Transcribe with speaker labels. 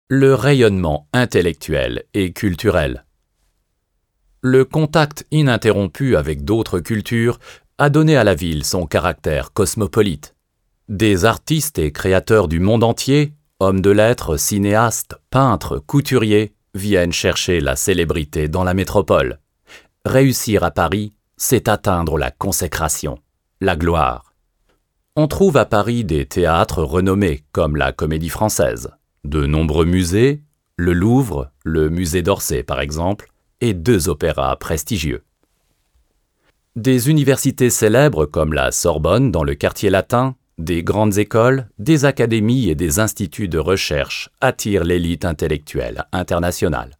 Speaker 1: Le rayonnement intellectuel et culturel. Le contact ininterrompu avec d'autres cultures a donné à la ville son caractère cosmopolite. Des artistes et créateurs du monde entier, hommes de lettres, cinéastes, peintres, couturiers, viennent chercher la célébrité dans la métropole. Réussir à Paris, c'est atteindre la consécration, la gloire. On trouve à Paris des théâtres renommés comme la Comédie Française, de nombreux musées, le Louvre, le musée d'Orsay par exemple, et 2 opéras prestigieux. Des universités célèbres comme la Sorbonne dans le quartier latin, des grandes écoles, des académies et des instituts de recherche attirent l'élite intellectuelle internationale.